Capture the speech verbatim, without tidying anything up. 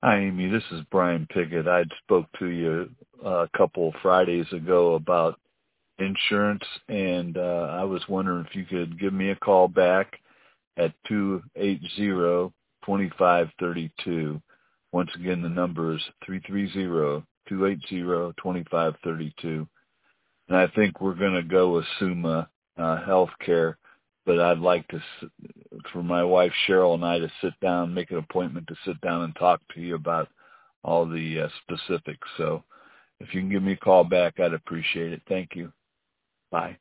Hi, Amy. This is Brian Pickett. I spoke to you uh, a couple of Fridays ago about insurance, and uh, I was wondering if you could give me a call back at two eight zero, two five three two. Once again, the number is three three zero, two eight zero, two five three two. And I think we're going to go with Summa uh, Healthcare, but I'd like to, for my wife Cheryl and I to sit down, make an appointment to sit down and talk to you about all the uh, specifics. So if you can give me a call back, I'd appreciate it. Thank you. Bye.